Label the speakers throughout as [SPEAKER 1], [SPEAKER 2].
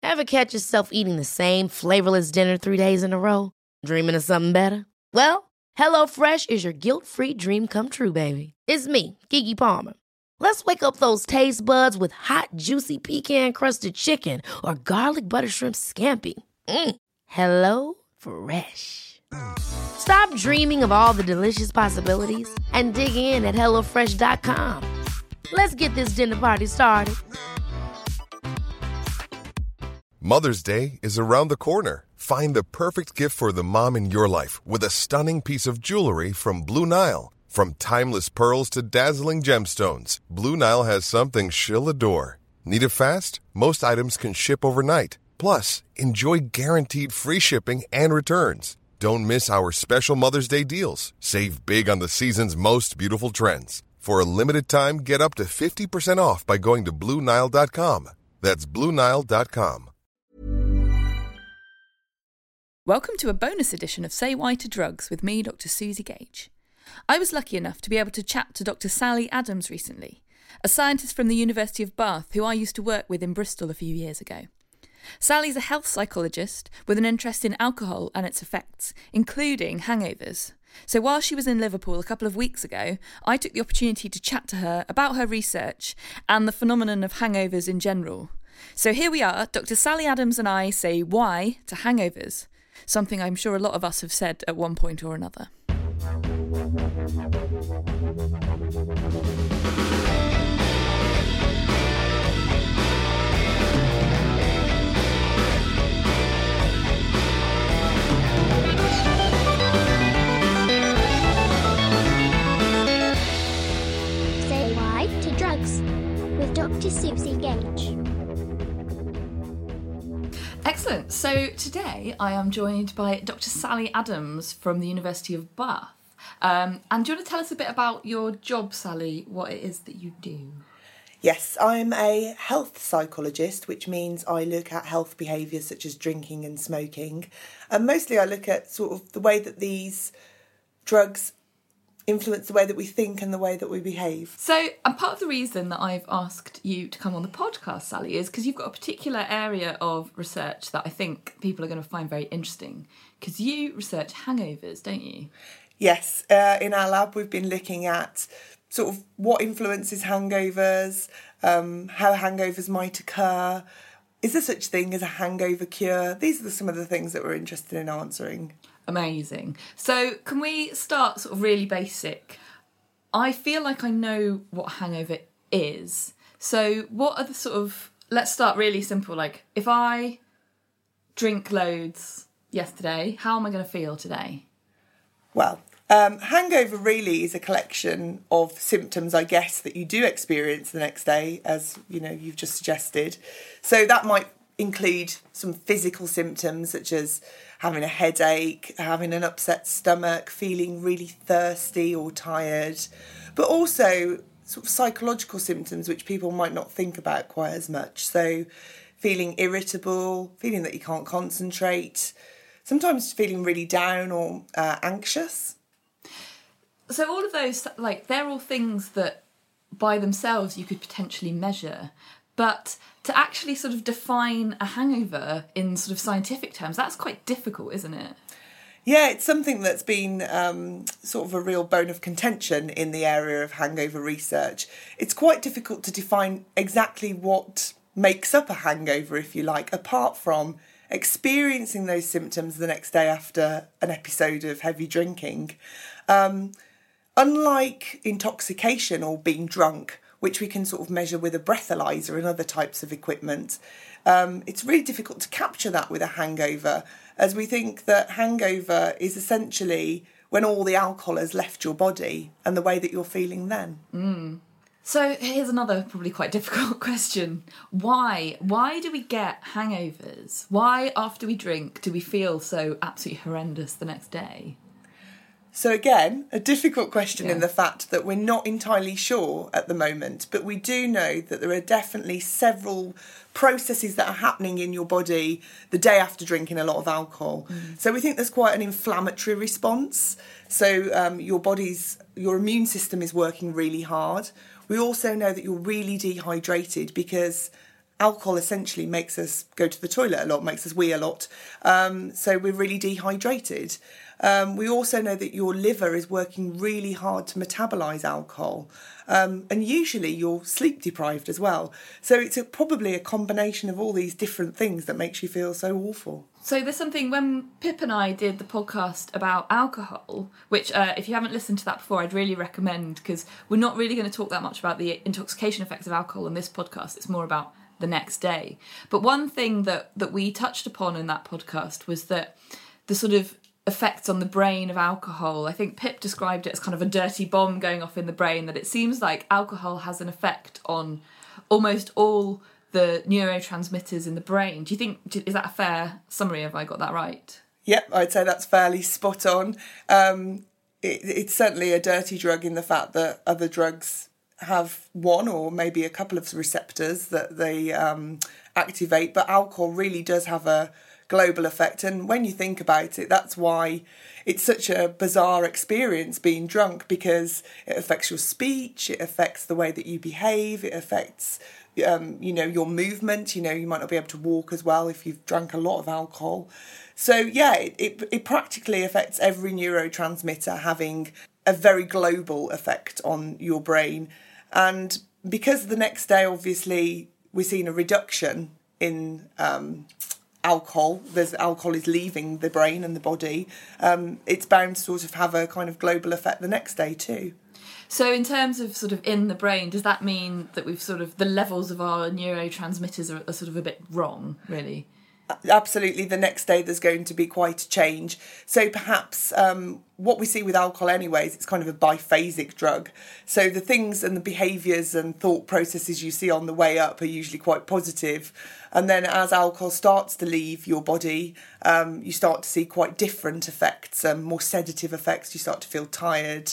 [SPEAKER 1] Ever catch yourself eating the same flavorless dinner 3 days in a row? Dreaming of something better? Well, HelloFresh is your guilt-free dream come true, baby. It's me, Keke Palmer. Let's wake up those taste buds with hot, juicy pecan-crusted chicken or garlic butter shrimp scampi. Hello Fresh. Stop dreaming of all the delicious possibilities and dig in at HelloFresh.com. Let's get this dinner party started.
[SPEAKER 2] Mother's Day is around the corner. Find the perfect gift for the mom in your life with a stunning piece of jewelry from Blue Nile. From timeless pearls to dazzling gemstones, Blue Nile has something she'll adore. Need it fast? Most items can ship overnight. Plus, enjoy guaranteed free shipping and returns. Don't miss our special Mother's Day deals. Save big on the season's most beautiful trends. For a limited time, get up to 50% off by going to BlueNile.com. That's BlueNile.com.
[SPEAKER 3] Welcome to a bonus edition of Say Why to Drugs with me, Dr. Susie Gage. I was lucky enough to be able to chat to Dr. Sally Adams recently, a scientist from the University of Bath who I used to work with in Bristol a few years ago. Sally's a health psychologist with an interest in alcohol and its effects, including hangovers. So while she was in Liverpool a couple of weeks ago, I took the opportunity to chat to her about her research and the phenomenon of hangovers in general. So here we are, Dr. Sally Adams and I say why to hangovers, something I'm sure a lot of us have said at one point or another.
[SPEAKER 4] Say Why to Drugs with Dr. Susie Gage.
[SPEAKER 3] Excellent. So today I am joined by Dr. Sally Adams from the University of Bath. And do you want to tell us a bit about your job, Sally, what it is that you do?
[SPEAKER 5] Yes, I'm a health psychologist, which means I look at health behaviours such as drinking and smoking. And mostly I look at sort of the way that these drugs influence the way that we think and the way that we behave.
[SPEAKER 3] So, and part of the reason that I've asked you to come on the podcast, Sally, is because you've got a particular area of research that I think people are going to find very interesting. Because you research hangovers, don't you?
[SPEAKER 5] Yes, in our lab we've been looking at sort of what influences hangovers, how hangovers might occur. Is there such thing as a hangover cure? These are some of the things that we're interested in answering.
[SPEAKER 3] Amazing. So can we start sort of really basic? I feel like I know what a hangover is. So what are the sort of, let's start really simple. Like if I drink loads yesterday, how am I going to feel today?
[SPEAKER 5] Well, hangover really is a collection of symptoms, I guess, that you do experience the next day, as you know, you've just suggested. So that might include some physical symptoms such as having a headache, having an upset stomach, feeling really thirsty or tired, but also sort of psychological symptoms which people might not think about quite as much. So feeling irritable, feeling that you can't concentrate, sometimes feeling really down or anxious.
[SPEAKER 3] So all of those, like, they're all things that by themselves you could potentially measure. But to actually sort of define a hangover in sort of scientific terms, that's quite difficult, isn't it?
[SPEAKER 5] Yeah, it's something that's been sort of a real bone of contention in the area of hangover research. It's quite difficult to define exactly what makes up a hangover, if you like, apart from experiencing those symptoms the next day after an episode of heavy drinking. Unlike intoxication or being drunk, which we can sort of measure with a breathalyzer and other types of equipment, it's really difficult to capture that with a hangover, as we think that hangover is essentially when all the alcohol has left your body and the way that you're feeling then.
[SPEAKER 3] So here's another probably quite difficult question. Why? Why do we get hangovers? Why, after we drink, do we feel so absolutely horrendous the next day?
[SPEAKER 5] So again, a difficult question in the fact that we're not entirely sure at the moment, but we do know that there are definitely several processes that are happening in your body the day after drinking a lot of alcohol. So we think there's quite an inflammatory response. So your immune system is working really hard. We also know that you're really dehydrated because alcohol essentially makes us go to the toilet a lot, makes us wee a lot. So we're really dehydrated. We also know that your liver is working really hard to metabolise alcohol. And usually you're sleep deprived as well. So it's probably a combination of all these different things that makes you feel so awful.
[SPEAKER 3] So there's something, when Pip and I did the podcast about alcohol, which if you haven't listened to that before, I'd really recommend, because we're not really going to talk that much about the intoxication effects of alcohol in this podcast. It's more about the next day. But one thing that we touched upon in that podcast was that the sort of effects on the brain of alcohol, I think Pip described it as kind of a dirty bomb going off in the brain, that it seems like alcohol has an effect on almost all the neurotransmitters in the brain. Do you think, is that a fair summary? Have I got that right?
[SPEAKER 5] Yep, I'd say that's fairly spot on. It's certainly a dirty drug in the fact that other drugs have one or maybe a couple of receptors that they activate, but alcohol really does have a global effect. And when you think about it, that's why it's such a bizarre experience being drunk, because it affects your speech, it affects the way that you behave, it affects your movement. You might not be able to walk as well if you've drank a lot of alcohol. So yeah, it practically affects every neurotransmitter, having a very global effect on your brain. And because the next day, obviously, we're seeing a reduction in alcohol, alcohol is leaving the brain and the body, it's bound to sort of have a kind of global effect the next day too.
[SPEAKER 3] So in terms of sort of in the brain, does that mean that we've sort of, the levels of our neurotransmitters are sort of a bit wrong, really?
[SPEAKER 5] Absolutely. The next day there's going to be quite a change. So perhaps what we see with alcohol anyways, it's kind of a biphasic drug. So the things and the behaviours and thought processes you see on the way up are usually quite positive. And then as alcohol starts to leave your body, you start to see quite different effects, more sedative effects. You start to feel tired.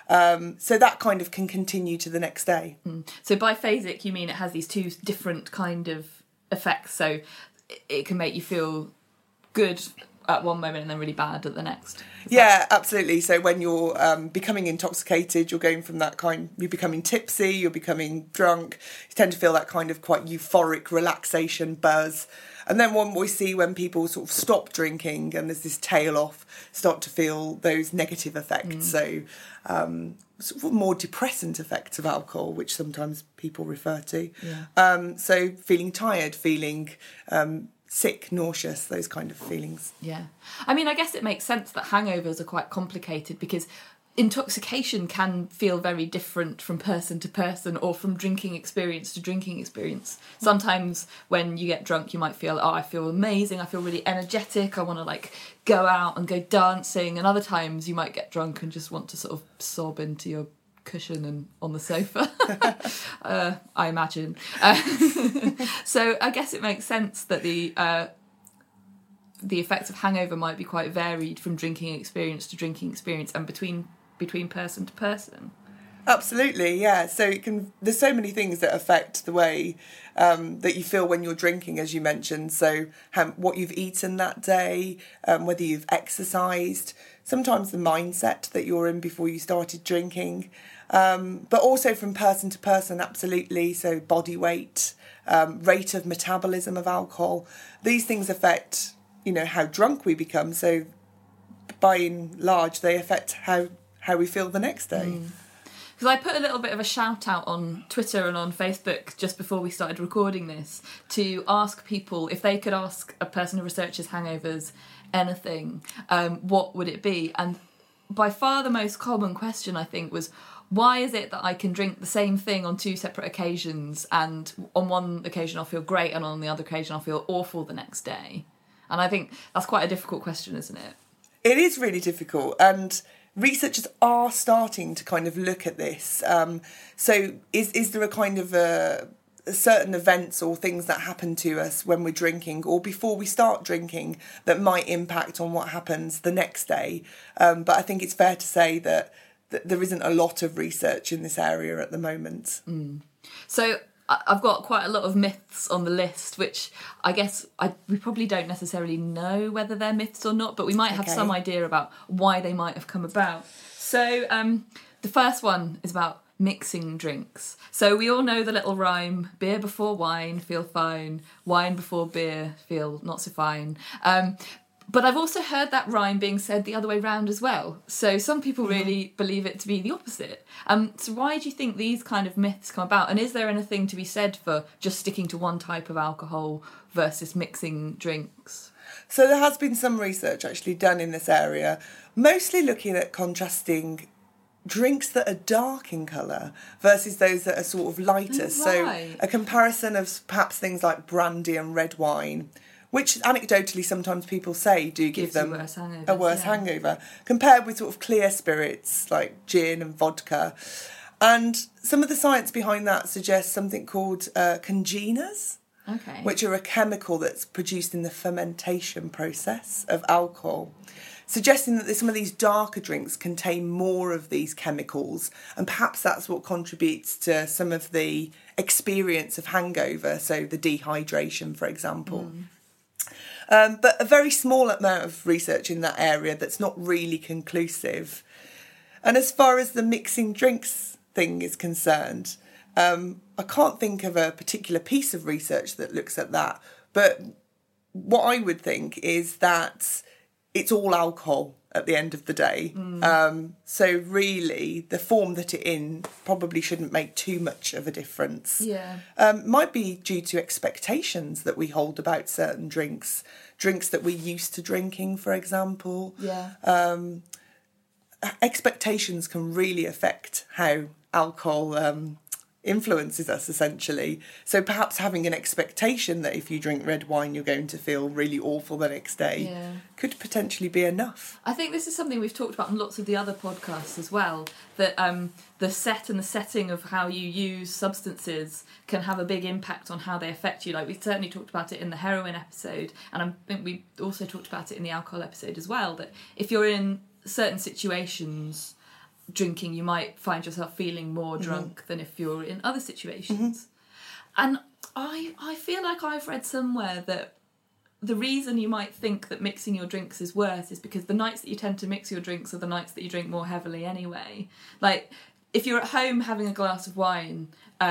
[SPEAKER 5] So that kind of can continue to the next day.
[SPEAKER 3] So biphasic, you mean it has these two different kind of effects. So it can make you feel good at one moment and then really bad at the next.
[SPEAKER 5] Yeah, absolutely. So when you're becoming intoxicated, you're going from that kind, you're becoming tipsy, you're becoming drunk, you tend to feel that kind of quite euphoric relaxation buzz. And then what we see when people sort of stop drinking and there's this tail off, start to feel those negative effects. So sort of more depressant effects of alcohol, which sometimes people refer to. Yeah. So feeling tired, feeling sick, nauseous, those kind of feelings.
[SPEAKER 3] Yeah. I mean, I guess it makes sense that hangovers are quite complicated, because intoxication can feel very different from person to person, or from drinking experience to drinking experience. Sometimes when you get drunk, you might feel, I feel amazing, I feel really energetic, I want to like go out and go dancing. And other times you might get drunk and just want to sort of sob into your cushion and on the sofa. I imagine. So I guess it makes sense that the effects of hangover might be quite varied from drinking experience to drinking experience, and between person to person.
[SPEAKER 5] Absolutely, yeah. So there's so many things that affect the way that you feel when you're drinking, as you mentioned. So what you've eaten that day, whether you've exercised, sometimes the mindset that you're in before you started drinking, but also from person to person, absolutely. So body weight, rate of metabolism of alcohol, these things affect, how drunk we become. So by and large, they affect how we feel the next day.
[SPEAKER 3] Because I put a little bit of a shout out on Twitter and on Facebook just before we started recording this to ask people if they could ask a person who researches hangovers anything, what would it be? And by far the most common question, I think, was, why is it that I can drink the same thing on two separate occasions, and on one occasion I'll feel great and on the other occasion I'll feel awful the next day? And I think that's quite a difficult question, isn't it?
[SPEAKER 5] It is really difficult, and researchers are starting to kind of look at this. So is there a kind of certain events or things that happen to us when we're drinking or before we start drinking that might impact on what happens the next day? But I think it's fair to say that there isn't a lot of research in this area at the moment.
[SPEAKER 3] So I've got quite a lot of myths on the list, which I guess we probably don't necessarily know whether they're myths or not, but we might have some idea about why they might have come about. So the first one is about mixing drinks. So we all know the little rhyme, beer before wine, feel fine, wine before beer, feel not so fine. But I've also heard that rhyme being said the other way round as well. So some people really believe it to be the opposite. So why do you think these kind of myths come about? And is there anything to be said for just sticking to one type of alcohol versus mixing drinks?
[SPEAKER 5] So there has been some research actually done in this area, mostly looking at contrasting drinks that are dark in colour versus those that are sort of lighter.
[SPEAKER 3] Right.
[SPEAKER 5] So a comparison of perhaps things like brandy and red wine, which anecdotally sometimes people say do give
[SPEAKER 3] Gives
[SPEAKER 5] them
[SPEAKER 3] a
[SPEAKER 5] worse hangover, compared with sort of clear spirits like gin and vodka. And some of the science behind that suggests something called congeners, which are a chemical that's produced in the fermentation process of alcohol, suggesting that some of these darker drinks contain more of these chemicals, and perhaps that's what contributes to some of the experience of hangover, so the dehydration, for example. But a very small amount of research in that area that's not really conclusive. And as far as the mixing drinks thing is concerned, I can't think of a particular piece of research that looks at that. But what I would think is that it's all alcohol at the end of the day. So really, the form that it's in probably shouldn't make too much of a difference. Might be due to expectations that we hold about certain drinks that we're used to drinking, for example. Expectations can really affect how alcohol influences us, essentially. So perhaps having an expectation that if you drink red wine you're going to feel really awful the next day could potentially be enough.
[SPEAKER 3] I think this is something we've talked about on lots of the other podcasts as well, that the set and the setting of how you use substances can have a big impact on how they affect you. Like, we certainly talked about it in the heroin episode, and I think we also talked about it in the alcohol episode as well, that if you're in certain situations drinking, you might find yourself feeling more drunk than if you're in other situations. And I feel like I've read somewhere that the reason you might think that mixing your drinks is worse is because the nights that you tend to mix your drinks are the nights that you drink more heavily anyway. Like, if you're at home having a glass of wine,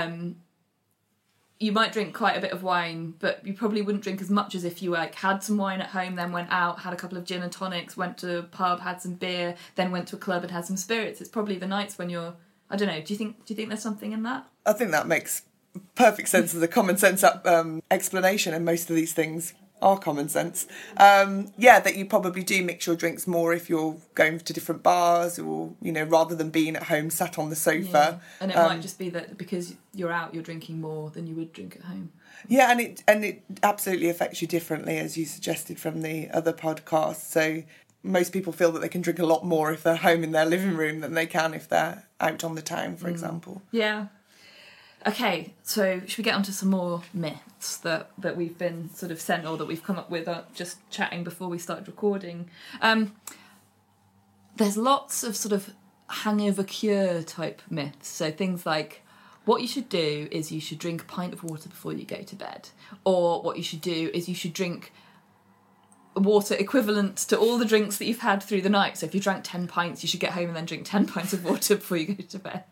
[SPEAKER 3] you might drink quite a bit of wine, but you probably wouldn't drink as much as if you had some wine at home, then went out, had a couple of gin and tonics, went to a pub, had some beer, then went to a club and had some spirits. It's probably the nights when you're, I don't know, do you think there's something in that?
[SPEAKER 5] I think that makes perfect sense as a common sense explanation, and most of these things are common sense. That you probably do mix your drinks more if you're going to different bars, or, rather than being at home sat on the sofa.
[SPEAKER 3] And it might just be that because you're out, you're drinking more than you would drink at home.
[SPEAKER 5] Yeah, and it absolutely affects you differently, as you suggested from the other podcast. So most people feel that they can drink a lot more if they're home in their living room than they can if they're out on the town, for example.
[SPEAKER 3] Yeah. Okay, so should we get onto some more myths that we've been sort of sent, or that we've come up with just chatting before we started recording? There's lots of sort of hangover cure type myths. So things like, what you should do is you should drink a pint of water before you go to bed. Or what you should do is you should drink water equivalent to all the drinks that you've had through the night. So if you drank 10 pints, you should get home and then drink 10 pints of water before you go to bed.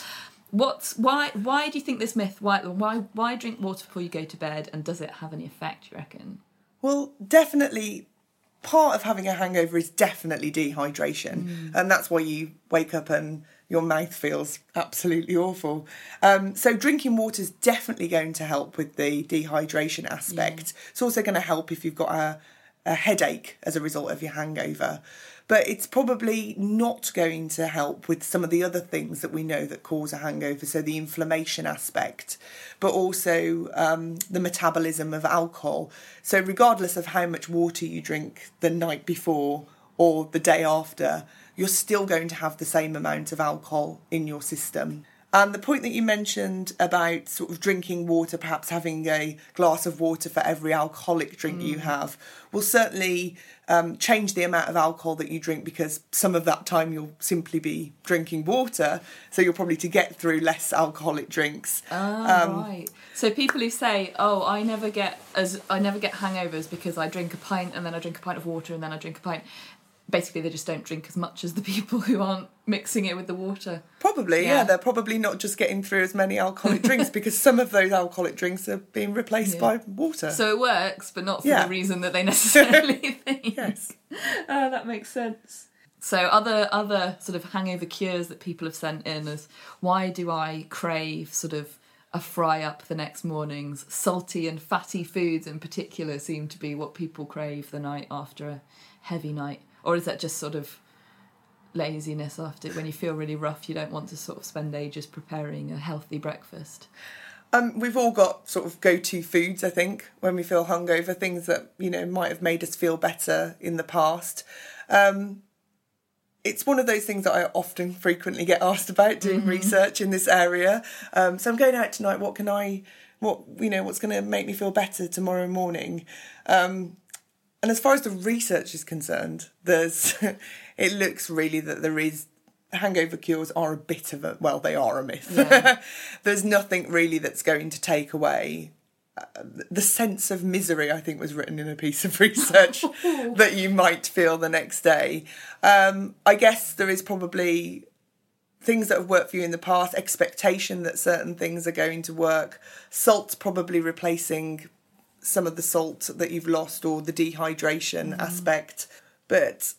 [SPEAKER 3] Why do you think this myth? Why drink water before you go to bed, and does it have any effect, you reckon?
[SPEAKER 5] Well, definitely part of having a hangover is definitely dehydration, and that's why you wake up and your mouth feels absolutely awful. So drinking water is definitely going to help with the dehydration aspect. It's also going to help if you've got a headache as a result of your hangover. But it's probably not going to help with some of the other things that we know that cause a hangover, so the inflammation aspect, but also the metabolism of alcohol. So regardless of how much water you drink the night before or the day after, you're still going to have the same amount of alcohol in your system. And the point that you mentioned about sort of drinking water, perhaps having a glass of water for every alcoholic drink you have, will certainly change the amount of alcohol that you drink, because some of that time you'll simply be drinking water, so you'll probably to get through less alcoholic drinks.
[SPEAKER 3] Right. So people who say, "Oh, I never get hangovers because I drink a pint and then I drink a pint of water and then I drink a pint," basically they just don't drink as much as the people who aren't mixing it with the water.
[SPEAKER 5] Probably, yeah. They're probably not just getting through as many alcoholic drinks because some of those alcoholic drinks are being replaced by water.
[SPEAKER 3] So it works, but not for the reason that they necessarily think.
[SPEAKER 5] Yes.
[SPEAKER 3] That makes sense. So other sort of hangover cures that people have sent in is, why do I crave sort of a fry up the next mornings? Salty and fatty foods in particular seem to be what people crave the night after a heavy night. Or is that just sort of laziness after, when you feel really rough, you don't want to sort of spend ages preparing a healthy breakfast?
[SPEAKER 5] We've all got sort of go-to foods, I think, when we feel hungover, things that, might have made us feel better in the past. It's one of those things that I often frequently get asked about doing research in this area. So I'm going out tonight, what's going to make me feel better tomorrow morning? And as far as the research is concerned, it looks really that there is, hangover cures are a bit of they are a myth. Yeah. There's nothing really that's going to take away the sense of misery, I think was written in a piece of research, that you might feel the next day. I guess there is probably things that have worked for you in the past, expectation that certain things are going to work, salt probably replacing some of the salt that you've lost, or the dehydration aspect. But,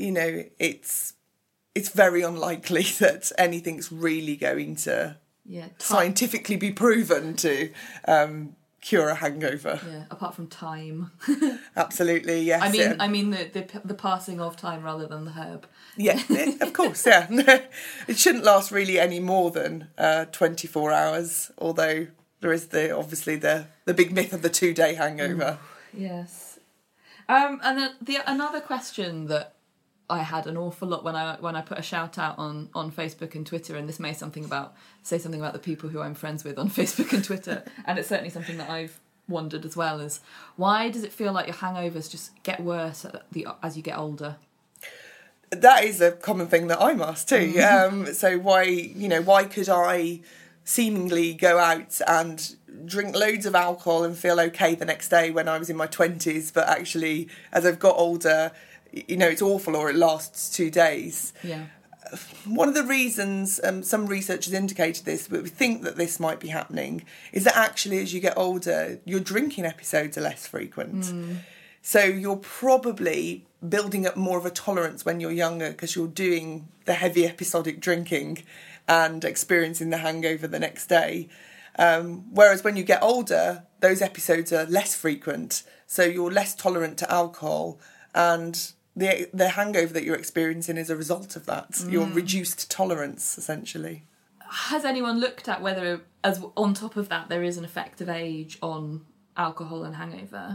[SPEAKER 5] it's very unlikely that anything's really going to scientifically be proven to cure a hangover. Yeah,
[SPEAKER 3] apart from time.
[SPEAKER 5] Absolutely, yes.
[SPEAKER 3] I mean the passing of time rather than the herb.
[SPEAKER 5] Yeah, of course, yeah. It shouldn't last really any more than 24 hours, although there is obviously the big myth of the 2-day hangover.
[SPEAKER 3] Yes. And then another question that I had an awful lot when I put a shout out on Facebook and Twitter, and this may say something about the people who I'm friends with on Facebook and Twitter, and it's certainly something that I've wondered as well, is why does it feel like your hangovers just get worse as you get older?
[SPEAKER 5] That is a common thing that I'm asked too. So why could I seemingly go out and drink loads of alcohol and feel okay the next day when I was in my 20s, but actually as I've got older, it's awful, or it lasts 2 days.
[SPEAKER 3] Yeah.
[SPEAKER 5] One of the reasons some researchers indicated this, but we think that this might be happening, is that actually as you get older, your drinking episodes are less frequent. So you're probably building up more of a tolerance when you're younger because you're doing the heavy episodic drinking and experiencing the hangover the next day. Whereas when you get older, those episodes are less frequent, so you're less tolerant to alcohol, and the hangover that you're experiencing is a result of that. Your reduced tolerance, essentially.
[SPEAKER 3] Has anyone looked at whether, as on top of that, there is an effect of age on alcohol and hangover?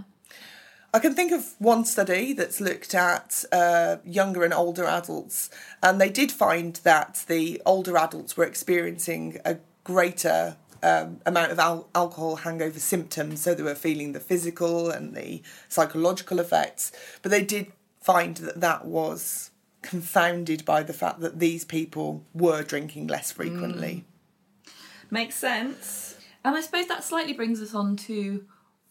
[SPEAKER 5] I can think of one study that's looked at younger and older adults, and they did find that the older adults were experiencing a greater amount of alcohol hangover symptoms, so they were feeling the physical and the psychological effects, but they did find that was confounded by the fact that these people were drinking less frequently.
[SPEAKER 3] Makes sense. And I suppose that slightly brings us on to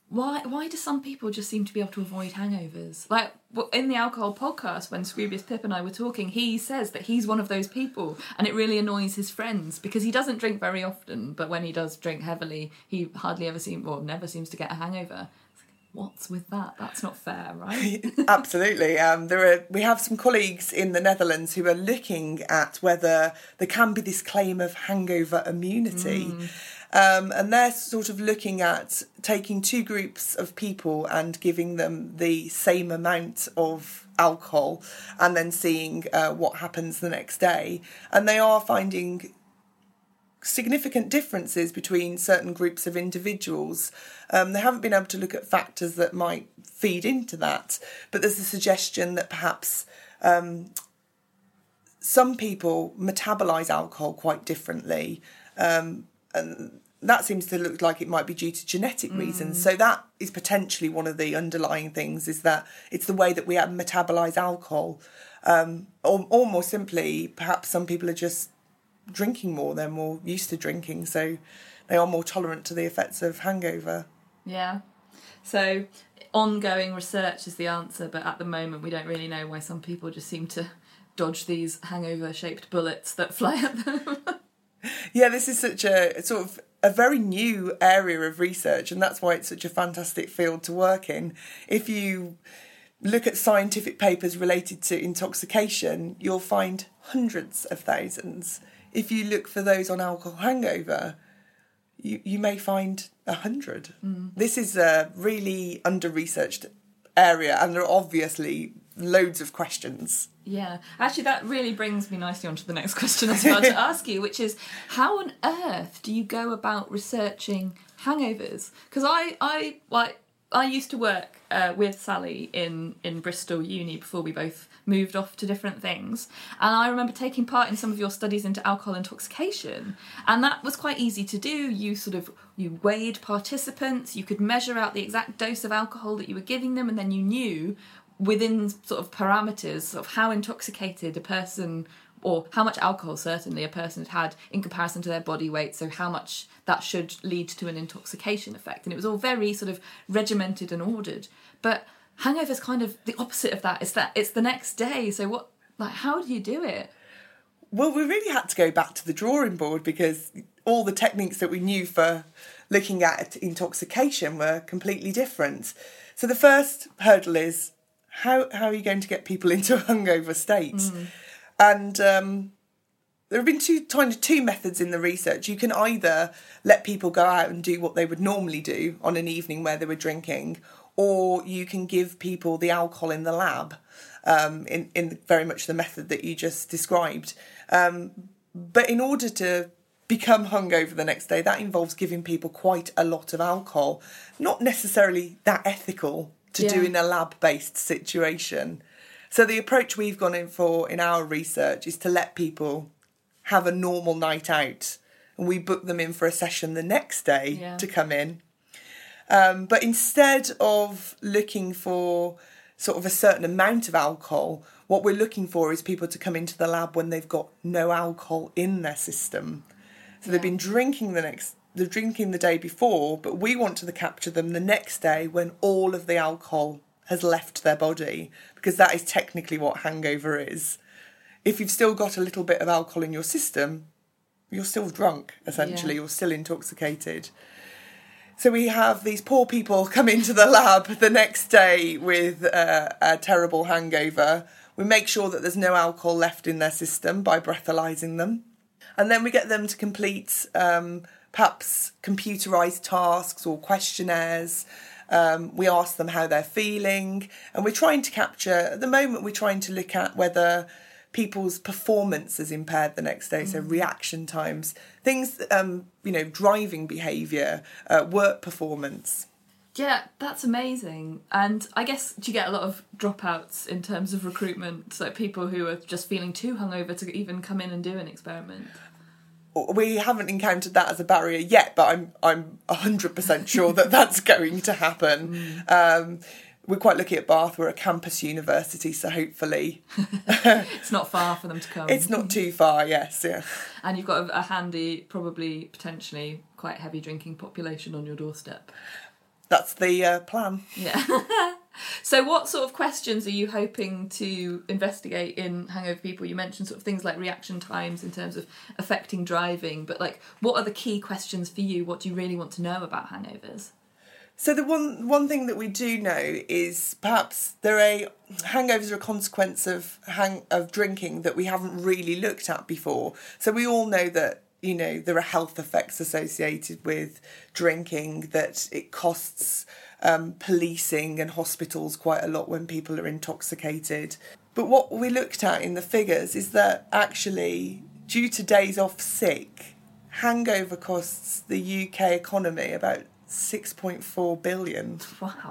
[SPEAKER 3] why do some people just seem to be able to avoid hangovers? Like in the alcohol podcast, when Scroobius Pip and I were talking, he says that he's one of those people, and it really annoys his friends because he doesn't drink very often, but when he does drink heavily, he hardly ever never seems to get a hangover. What's with that? That's not fair, right?
[SPEAKER 5] Absolutely. We have some colleagues in the Netherlands who are looking at whether there can be this claim of hangover immunity. And they're sort of looking at taking two groups of people and giving them the same amount of alcohol and then seeing what happens the next day. And they are finding significant differences between certain groups of individuals. They haven't been able to look at factors that might feed into that, but there's a suggestion that perhaps some people metabolise alcohol quite differently, and that seems to look like it might be due to genetic reasons. So that is potentially one of the underlying things, is that it's the way that we metabolise alcohol, or more simply, perhaps some people are just drinking more, they're more used to drinking, so they are more tolerant to the effects of hangover.
[SPEAKER 3] Yeah. So ongoing research is the answer, but at the moment we don't really know why some people just seem to dodge these hangover-shaped bullets that fly at them.
[SPEAKER 5] Yeah, this is such a sort of a very new area of research, and that's why it's such a fantastic field to work in. If you look at scientific papers related to intoxication, you'll find hundreds of thousands. If you look for those on alcohol hangover, you may find 100. This is a really under-researched area, and there are obviously loads of questions.
[SPEAKER 3] Yeah, actually that really brings me nicely onto the next question I was about to ask you, which is how on earth do you go about researching hangovers? Because I used to work with Sally in Bristol Uni before we both moved off to different things, and I remember taking part in some of your studies into alcohol intoxication, and that was quite easy to do. You weighed participants, you could measure out the exact dose of alcohol that you were giving them, and then you knew within sort of parameters of how intoxicated a person, or how much alcohol certainly a person had in comparison to their body weight, so how much that should lead to an intoxication effect. And it was all very sort of regimented and ordered. But hangover's kind of the opposite of that. It's the next day. So how do you do it?
[SPEAKER 5] Well, we really had to go back to the drawing board, because all the techniques that we knew for looking at intoxication were completely different. So the first hurdle is how are you going to get people into a hungover state? And there have been two methods in the research. You can either let people go out and do what they would normally do on an evening where they were drinking, or you can give people the alcohol in the lab, in very much the method that you just described. But in order to become hungover the next day, that involves giving people quite a lot of alcohol. Not necessarily that ethical to do in a lab-based situation. So the approach we've gone in for in our research is to let people have a normal night out, and we book them in for a session the next day to come in. But instead of looking for sort of a certain amount of alcohol, what we're looking for is people to come into the lab when they've got no alcohol in their system. So they've been drinking they're drinking the day before, but we want to capture them the next day when all of the alcohol has left their body, because that is technically what hangover is. If you've still got a little bit of alcohol in your system, you're still drunk, essentially. You're still intoxicated. So we have these poor people come into the lab the next day with a terrible hangover. We make sure that there's no alcohol left in their system by breathalyzing them. And then we get them to complete perhaps computerised tasks or questionnaires. We ask them how they're feeling. And we're trying to capture, at the moment, we're trying to look at whether people's performance is impaired the next day, so reaction times, things, driving behaviour, work performance.
[SPEAKER 3] Yeah, that's amazing. And I guess, do you get a lot of dropouts in terms of recruitment, so people who are just feeling too hungover to even come in and do an experiment?
[SPEAKER 5] We haven't encountered that as a barrier yet, but I'm 100% sure that that's going to happen. We're quite lucky at Bath. We're a campus university, so hopefully...
[SPEAKER 3] It's not far for them to come.
[SPEAKER 5] It's not too far, yes, yeah.
[SPEAKER 3] And you've got a handy, probably, potentially quite heavy drinking population on your doorstep.
[SPEAKER 5] That's the plan.
[SPEAKER 3] Yeah. So what sort of questions are you hoping to investigate in hangover people? You mentioned sort of things like reaction times in terms of affecting driving, but what are the key questions for you? What do you really want to know about hangovers?
[SPEAKER 5] So the one thing that we do know is perhaps hangovers are a consequence of drinking that we haven't really looked at before. So we all know that, there are health effects associated with drinking, that it costs policing and hospitals quite a lot when people are intoxicated. But what we looked at in the figures is that actually, due to days off sick, hangover costs the UK economy about 6.4 billion.
[SPEAKER 3] Wow.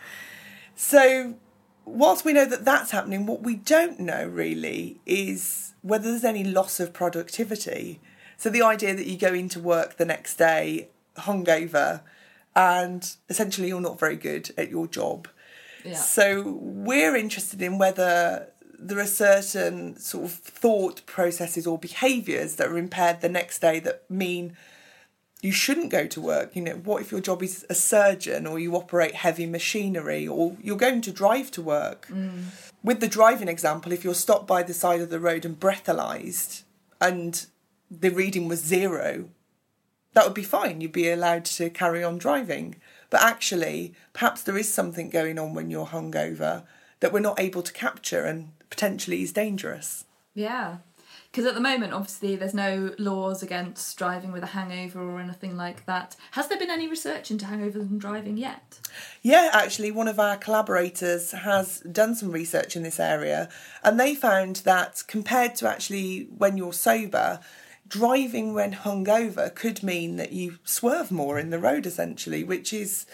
[SPEAKER 5] So whilst we know that that's happening, what we don't know really is whether there's any loss of productivity. So the idea that you go into work the next day hungover and essentially you're not very good at your job. Yeah. So we're interested in whether there are certain sort of thought processes or behaviours that are impaired the next day that mean you shouldn't go to work. What if your job is a surgeon, or you operate heavy machinery, or you're going to drive to work? With the driving example, if you're stopped by the side of the road and breathalyzed and the reading was 0, that would be fine. You'd be allowed to carry on driving. But actually, perhaps there is something going on when you're hungover that we're not able to capture and potentially is dangerous.
[SPEAKER 3] Yeah. Because at the moment, obviously, there's no laws against driving with a hangover or anything like that. Has there been any research into hangovers and driving yet?
[SPEAKER 5] Yeah, actually, one of our collaborators has done some research in this area, and they found that compared to actually when you're sober, driving when hungover could mean that you swerve more in the road, essentially, which is,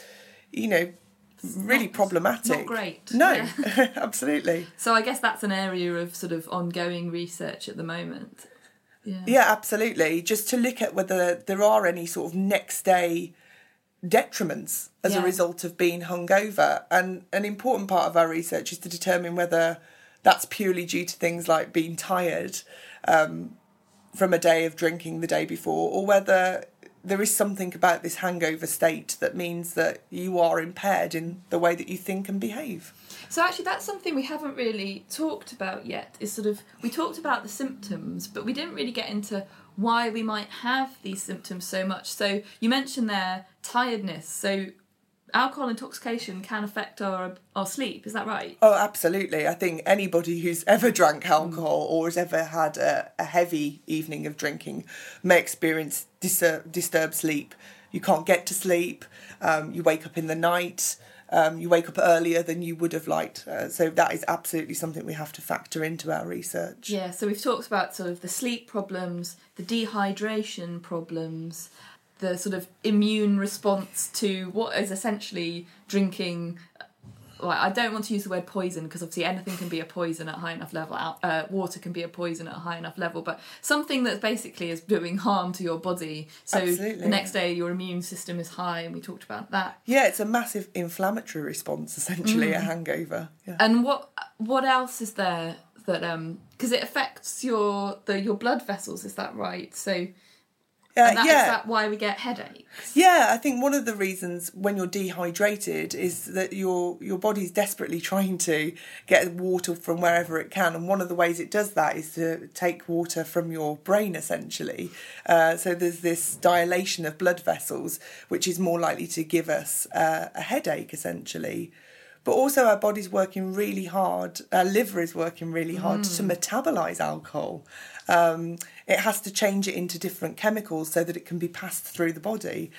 [SPEAKER 5] really problematic.
[SPEAKER 3] Not great.
[SPEAKER 5] No,
[SPEAKER 3] Yeah.
[SPEAKER 5] Absolutely.
[SPEAKER 3] So I guess that's an area of sort of ongoing research at the moment.
[SPEAKER 5] Yeah, absolutely. Just to look at whether there are any sort of next day detriments as a result of being hungover. And an important part of our research is to determine whether that's purely due to things like being tired from a day of drinking the day before, or whether there is something about this hangover state that means that you are impaired in the way that you think and behave.
[SPEAKER 3] So actually that's something we haven't really talked about yet, is sort of, we talked about the symptoms, but we didn't really get into why we might have these symptoms so much. So you mentioned there tiredness. So alcohol intoxication can affect our sleep, is that right?
[SPEAKER 5] Oh, absolutely. I think anybody who's ever drank alcohol or has ever had a heavy evening of drinking may experience disturbed sleep. You can't get to sleep, you wake up in the night, you wake up earlier than you would have liked. So that is absolutely something we have to factor into our research.
[SPEAKER 3] Yeah, so we've talked about sort of the sleep problems, the dehydration problems, the sort of immune response to what is essentially drinking. Well, I don't want to use the word poison because obviously anything can be a poison at a high enough level. Water can be a poison at a high enough level, but something that basically is doing harm to your body. So
[SPEAKER 5] Absolutely.
[SPEAKER 3] The next day your immune system is high, and we talked about that.
[SPEAKER 5] Yeah, it's a massive inflammatory response, essentially, a hangover. Yeah.
[SPEAKER 3] And what else is there that because it affects your blood vessels, is that right? So. Is that why we get headaches?
[SPEAKER 5] Yeah, I think one of the reasons when you're dehydrated is that your body's desperately trying to get water from wherever it can, and one of the ways it does that is to take water from your brain, essentially. So there's this dilation of blood vessels, which is more likely to give us a headache, essentially. But also our body's working really hard, our liver is working really hard to metabolise alcohol. It has to change it into different chemicals so that it can be passed through the body.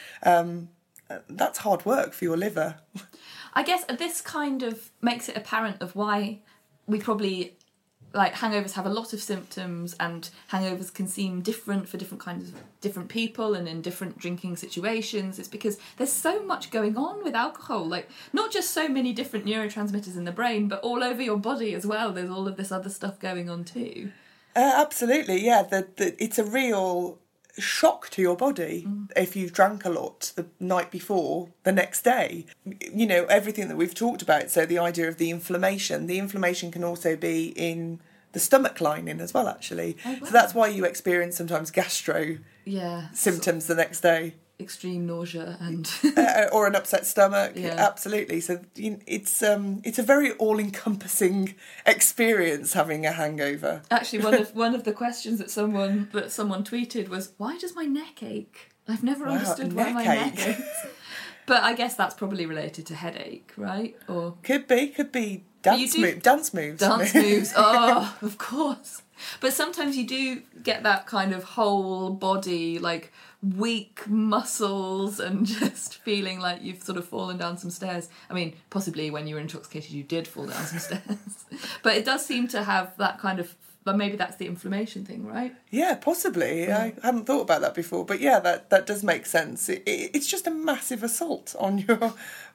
[SPEAKER 5] That's hard work for your liver.
[SPEAKER 3] I guess this kind of makes it apparent of why we probably, like, hangovers have a lot of symptoms, and hangovers can seem different for different people and in different drinking situations. It's because there's so much going on with alcohol, like not just so many different neurotransmitters in the brain, but all over your body as well. There's all of this other stuff going on too.
[SPEAKER 5] Absolutely, yeah. It's a real shock to your body if you've drank a lot the night before, the next day. Everything that we've talked about. So the idea of the inflammation can also be in the stomach lining as well, actually. Oh, wow. So that's why you experience sometimes gastro symptoms the next day.
[SPEAKER 3] Extreme nausea and
[SPEAKER 5] or an upset stomach. Yeah. Absolutely. So it's a very all-encompassing experience having a hangover.
[SPEAKER 3] Actually, one of the questions that someone tweeted was, "Why does my neck ache? I've never understood why my neck aches." But I guess that's probably related to headache, right? Or
[SPEAKER 5] could be dance moves.
[SPEAKER 3] Dance moves. Oh, of course. But sometimes you do get that kind of whole body, like, weak muscles and just feeling like you've sort of fallen down some stairs. I mean, possibly when you were intoxicated you did fall down some stairs. But it does seem to have that kind of, but maybe that's the inflammation thing, right?
[SPEAKER 5] Yeah, possibly. Yeah. I hadn't thought about that before. But yeah, that does make sense. It's just a massive assault on your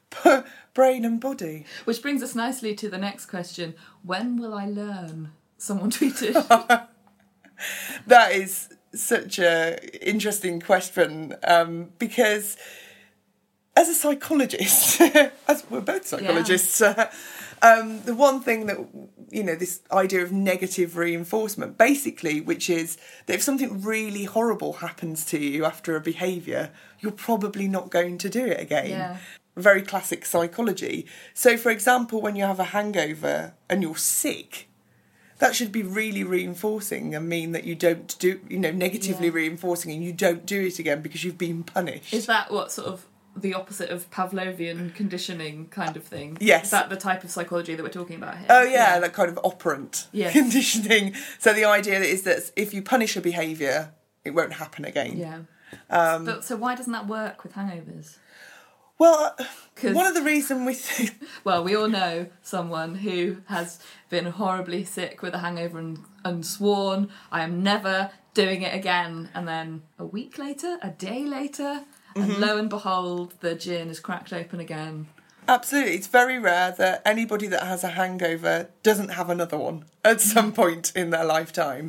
[SPEAKER 5] brain and body.
[SPEAKER 3] Which brings us nicely to the next question. When will I learn? Someone tweeted.
[SPEAKER 5] That is such a interesting question, because as a psychologist, as we're both psychologists, The one thing that, this idea of negative reinforcement, basically, which is that if something really horrible happens to you after a behaviour, you're probably not going to do it again.
[SPEAKER 3] Yeah.
[SPEAKER 5] Very classic psychology. So, for example, when you have a hangover and you're sick, that should be really reinforcing and mean that you don't do, negatively reinforcing, and you don't do it again because you've been punished.
[SPEAKER 3] Is that what sort of the opposite of Pavlovian conditioning kind of thing?
[SPEAKER 5] Yes.
[SPEAKER 3] Is that the type of psychology that we're talking about here?
[SPEAKER 5] Oh, yeah, that kind of operant
[SPEAKER 3] Yes.
[SPEAKER 5] conditioning. So the idea is that if you punish a behaviour, it won't happen again.
[SPEAKER 3] Yeah. So why doesn't that work with hangovers?
[SPEAKER 5] Well, one of the reasons we think...
[SPEAKER 3] Well, we all know someone who has been horribly sick with a hangover and sworn, I am never doing it again. And then a week later, a day later, and lo and behold, the gin is cracked open again.
[SPEAKER 5] Absolutely. It's very rare that anybody that has a hangover doesn't have another one at some point in their lifetime.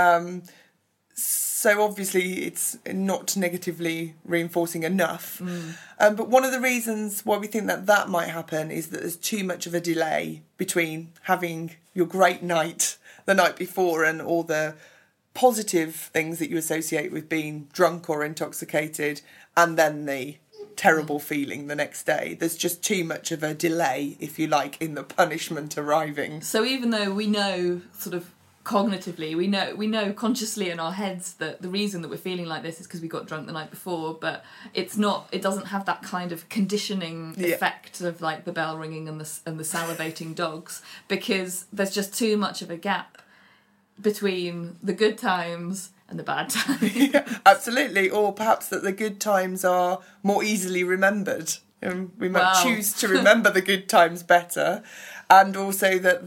[SPEAKER 5] So obviously it's not negatively reinforcing enough. But one of the reasons why we think that might happen is that there's too much of a delay between having your great night the night before and all the positive things that you associate with being drunk or intoxicated, and then the terrible feeling the next day. There's just too much of a delay, if you like, in the punishment arriving.
[SPEAKER 3] So even though we know sort of cognitively, we know consciously in our heads that the reason that we're feeling like this is because we got drunk the night before, but it doesn't have that kind of conditioning effect of like the bell ringing and the salivating dogs, because there's just too much of a gap between the good times and the bad times.
[SPEAKER 5] Yeah, absolutely. Or perhaps that the good times are more easily remembered. We might choose to remember the good times better, and also that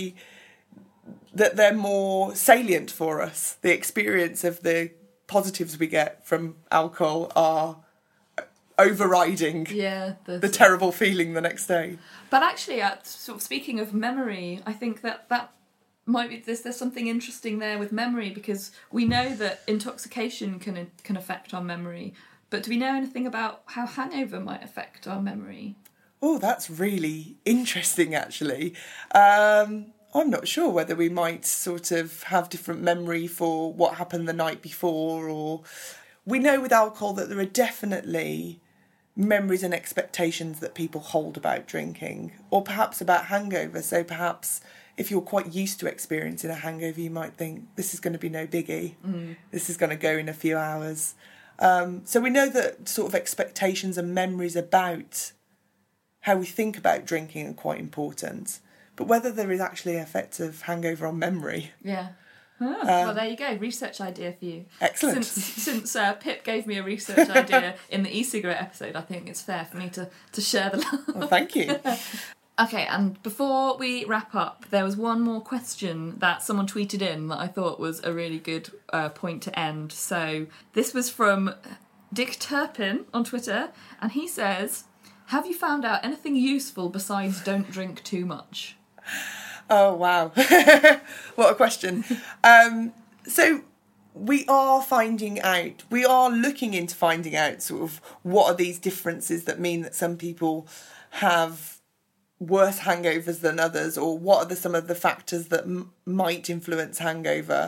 [SPEAKER 5] they're more salient for us. The experience of the positives we get from alcohol are overriding the terrible feeling the next day.
[SPEAKER 3] But actually, sort of speaking of memory, I think that might be there's something interesting there with memory, because we know that intoxication can affect our memory. But do we know anything about how hangover might affect our memory?
[SPEAKER 5] Oh, that's really interesting, actually. I'm not sure whether we might sort of have different memory for what happened the night before, or we know with alcohol that there are definitely memories and expectations that people hold about drinking, or perhaps about hangover. So perhaps if you're quite used to experiencing a hangover, you might think this is going to be no biggie. This is going to go in a few hours. So we know that sort of expectations and memories about how we think about drinking are quite important. But whether there is actually an effect of hangover on memory...
[SPEAKER 3] Yeah. Well, there you go. Research idea for you.
[SPEAKER 5] Excellent.
[SPEAKER 3] Since Pip gave me a research idea in the e-cigarette episode, I think it's fair for me to share the love.
[SPEAKER 5] Well, thank you.
[SPEAKER 3] Okay, and before we wrap up, there was one more question that someone tweeted in that I thought was a really good point to end. So this was from Dick Turpin on Twitter, and he says, have you found out anything useful besides don't drink too much?
[SPEAKER 5] Oh, wow. What a question. So we are looking into finding out sort of what are these differences that mean that some people have worse hangovers than others, or what are some of the factors that might influence hangover.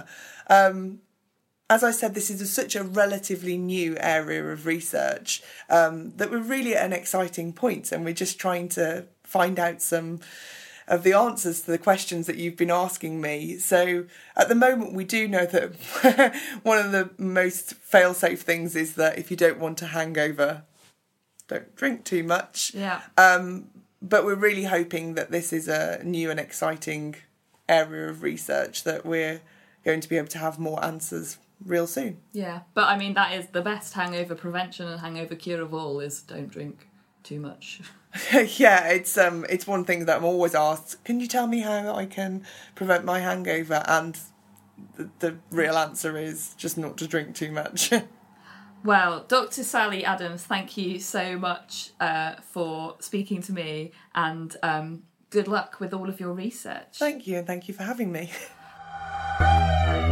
[SPEAKER 5] As I said, this is such a relatively new area of research that we're really at an exciting point, and we're just trying to find out some of the answers to the questions that you've been asking me. So at the moment, we do know that one of the most fail-safe things is that if you don't want a hangover, don't drink too much.
[SPEAKER 3] Yeah.
[SPEAKER 5] But we're really hoping that this is a new and exciting area of research that we're going to be able to have more answers real soon.
[SPEAKER 3] Yeah, but I mean, that is the best hangover prevention and hangover cure of all, is don't drink too much.
[SPEAKER 5] Yeah, it's one thing that I'm always asked, can you tell me how I can prevent my hangover? And the real answer is just not to drink too much.
[SPEAKER 3] Well, Dr. Sally Adams, thank you so much for speaking to me, and good luck with all of your research.
[SPEAKER 5] Thank you, and thank you for having me.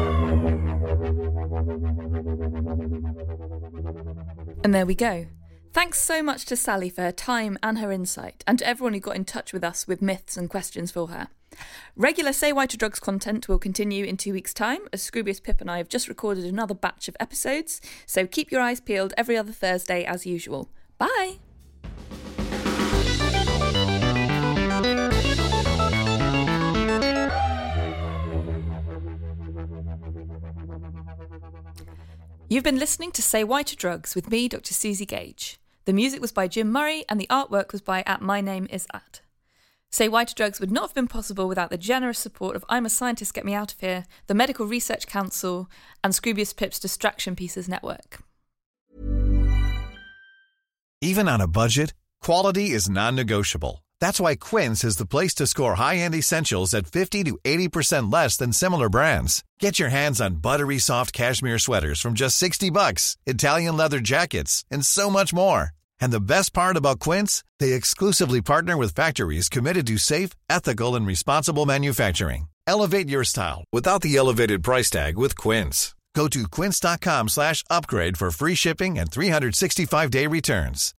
[SPEAKER 3] And there we go. Thanks so much to Sally for her time and her insight, and to everyone who got in touch with us with myths and questions for her. Regular Say Why to Drugs content will continue in 2 weeks' time, as Scroobius Pip and I have just recorded another batch of episodes, so keep your eyes peeled every other Thursday as usual. Bye! You've been listening to Say Why to Drugs with me, Dr. Susie Gage. The music was by Jim Murray and the artwork was by @MyNameIsAt. Say Why to Drugs would not have been possible without the generous support of I'm a Scientist, Get Me Out of Here, the Medical Research Council, and Scroobius Pip's Distraction Pieces Network.
[SPEAKER 6] Even on a budget, quality is non-negotiable. That's why Quince is the place to score high-end essentials at 50 to 80% less than similar brands. Get your hands on buttery soft cashmere sweaters from just $60, Italian leather jackets, and so much more. And the best part about Quince, they exclusively partner with factories committed to safe, ethical, and responsible manufacturing. Elevate your style without the elevated price tag with Quince. Go to quince.com/upgrade for free shipping and 365-day returns.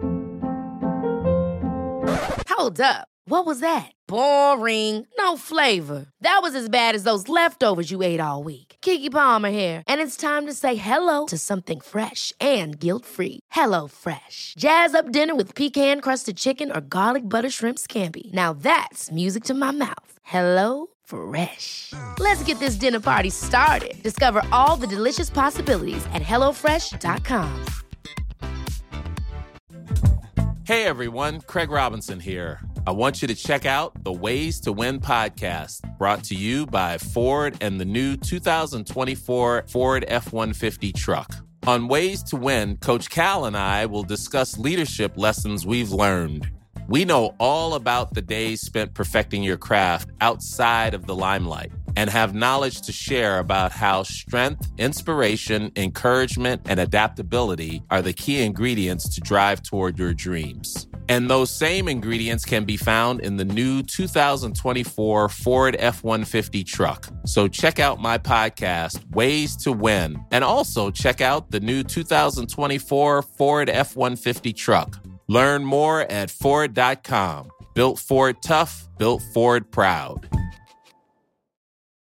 [SPEAKER 1] Hold up. What was that? Boring. No flavor. That was as bad as those leftovers you ate all week. Keke Palmer here, and it's time to say hello to something fresh and guilt-free. Hello Fresh. Jazz up dinner with pecan-crusted chicken or garlic butter shrimp scampi. Now that's music to my mouth. Hello Fresh. Let's get this dinner party started. Discover all the delicious possibilities at HelloFresh.com.
[SPEAKER 7] Hey everyone, Craig Robinson here. I want you to check out the Ways to Win podcast, brought to you by Ford and the new 2024 Ford F-150 truck. On Ways to Win, Coach Cal and I will discuss leadership lessons we've learned. We know all about the days spent perfecting your craft outside of the limelight and have knowledge to share about how strength, inspiration, encouragement, and adaptability are the key ingredients to drive toward your dreams. And those same ingredients can be found in the new 2024 Ford F-150 truck. So check out my podcast, Ways to Win, and also check out the new 2024 Ford F-150 truck. Learn more at Ford.com. Built Ford tough, built Ford proud.